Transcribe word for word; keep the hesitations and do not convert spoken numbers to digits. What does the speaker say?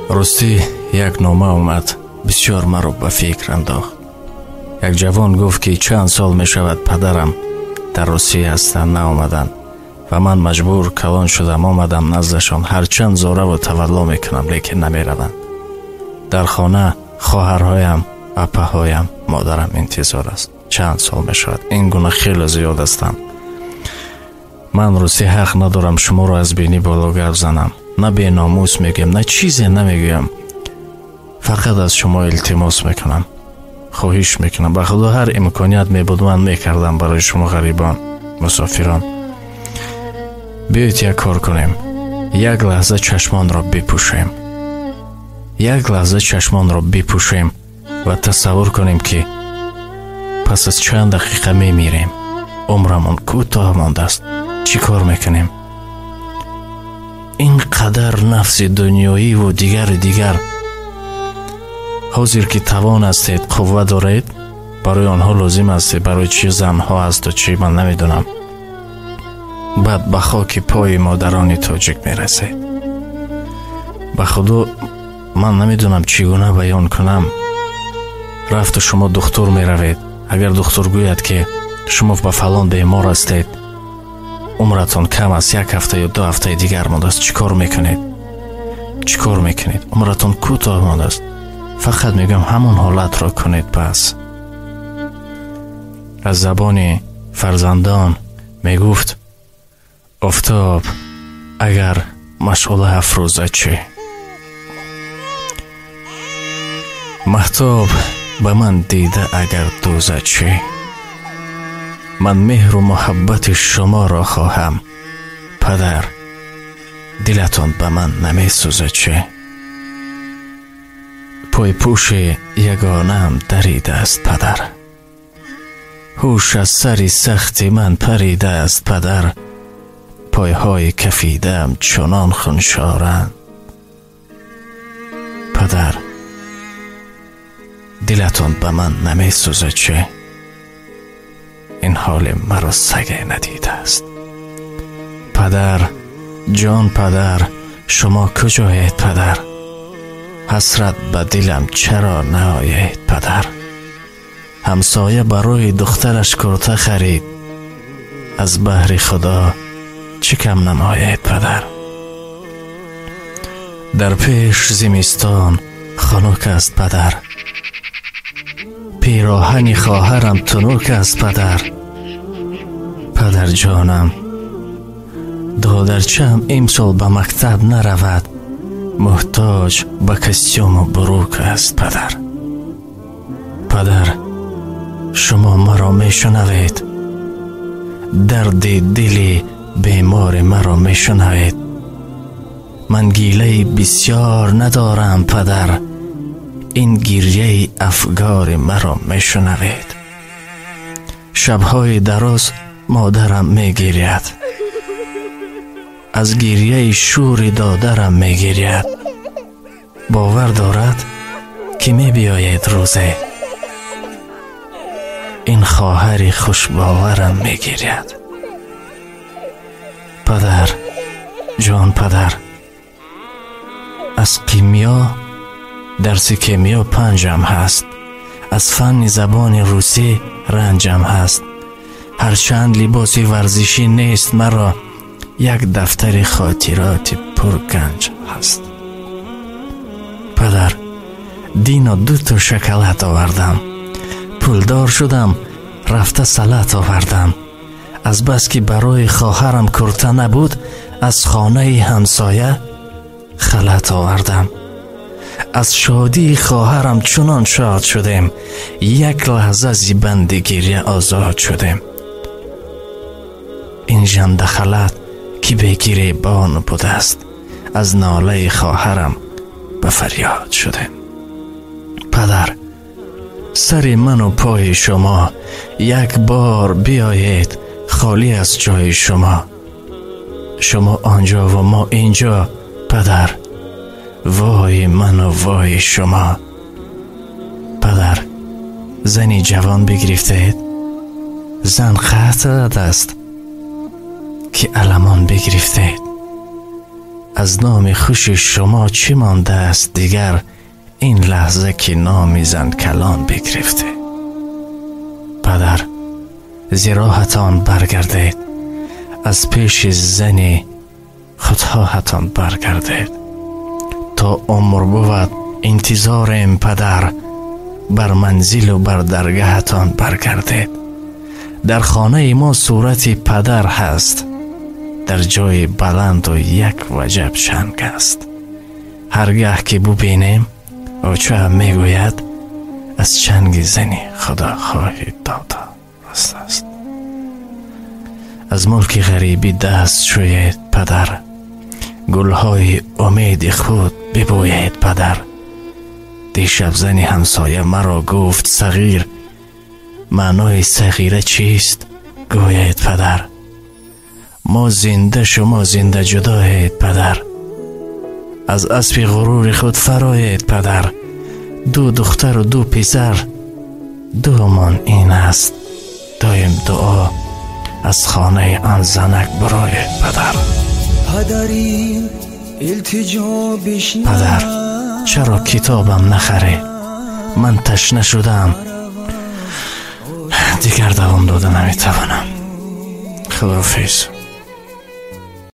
راستی یک نامه اومد، بسیار مرا به فکر انداخت. یک جوان گفت که چند سال می شود پدرم در روسیه هستند نآمدند و من مجبور کلان شدم آمدم نزدشان. هر چند زاره و تولا میکنم لیکن نمی روند. در خانه خواهرهایم، اپهایم، مادرم انتظار است. چند سال می شود. این گونه خیلی زیاد هستند. من روسی حق ندارم شما را از بینی بالا گرد زنم. نه بی ناموس میگم، نه چیزی نمیگویم. فقط از شما التماس میکنم، خواهش میکنم. به خدا هر امکانیت میبود من میکردم برای شما غریبان، مسافران. بیایید یک کار کنیم. یک لحظه چشمان را بپوشیم. یک لحظه چشمان را بپوشیم و تصور کنیم که پس از چند دقیقه میمیریم. عمرمون کوتاه مانده است. چی کار میکنیم؟ اینقدر نفس دنیایی و دیگر دیگر حاضر که توان هستید، قوت دارید، برای آنها لازم است. برای چی زنها است و چی من نمیدونم. بعد به خاک پای مادران تاجیک میرسید. به خدا من نمیدونم چگونه بیان کنم. رفت شما دکتر میروید. اگر دکتر گوید که شما به فلان بیمار هستید، عمرتون کم است، یک هفته یا دو هفته دیگر مانده است، چی کار میکنید؟ چی کار میکنید؟ عمرتون کوتاه مانده است. فقط میگم همون حالت را کنید. پس از زبان فرزندان میگفت آفتاب اگر مشعله افروزد چه؟ مهتاب به من دیده اگر دوزد چه؟ من مهر و محبت شما را خواهم. پدر دلتان به من نمی سوزد چه؟ پای پوش یگانم دریده است پدر. هوش از سری سختی من پریده است پدر. پایهای کفیدم چنان خونشارند. پدر دلتان به من نمی سوزد چه؟ این حال مرا سگه ندیده است. پدر جان، پدر شما کجایید پدر؟ حسرت به دلم چرا نآید پدر؟ همسایه برای دخترش کرته خرید، از بهر خدا چه کم نماید پدر؟ در پیش زمستان خنک است پدر. پیراهن خواهرم تنک است پدر. پدر جانم دادرچم امسال به مکتب نرود، محتاج به کستیوم و بروک است پدر. پدر شما مرا میشنوید؟ درد دل بیمار مرا میشنوید؟ من گیله بسیار ندارم پدر. این گریه افگار مرا میشنوید؟ شبهای دراز مادرم میگرید، از گریه شور دادرم میگرید. باور دارد که می بیاید روزه، این خواهر خوش باورم میگرید. پدر جان، پدر از کیمیا، درس کیمیا پنجم هست. از فن زبان روسی رنجم هست. هرچند لباس ورزشی نیست مرا، یک دفتر خاطرات پرگنج هست. پدر دینا دو تا شکلات آوردم، پولدار شدم، رفته سلات آوردم. از بس که برای خواهرم کرته نبود، از خانه همسایه خلط آوردم. از شادی خواهرم چنان شاد شدیم، یک لحظه زیبند گریه آزاد شدیم. این ژنده خلط که بگیره بان بوده است، از ناله خواهرم به فریاد شدیم. پدر سر من و پای شما یک بار بیایید، خالی از جای شما. شما آنجا و ما اینجا پدر. وای من و وای شما. پدر زنی جوان بگرفتید، زن قطع است که علمان بگرفتید. از نام خوش شما چی مانده است دیگر این لحظه که نامی زن کلان بگرفته؟ پدر، زراحتان برگردید، از پیش زنی خودخواهتان برگردید. تا عمر بود انتظارم پدر، بر منزل و بر درگاهتان برگردید. در خانه ما صورت پدر هست، در جای بلند و یک وجب شنگ است. هرگاه که ببینیم او چه میگوید از چنگ زنی خدا خواهی دادا راست است. از ملک غریبی دست شوید پدر، گلهای امید خود ببوید پدر. دیشب زنی همسایه مرا گفت صغیر، معنای صغیره چیست گوید پدر. ما زنده شما زنده جدایید پدر، از اسب غرور خود فرایید پدر. دو دختر و دو پسر، دومان این است دایم دعا از خانه آن زنک برایید پدر. پدری التجا بشنو، پدر چرا کتابم نخری؟ من تشنه شدم، دیگر دوام داده نمیتوانم. خداحافظ.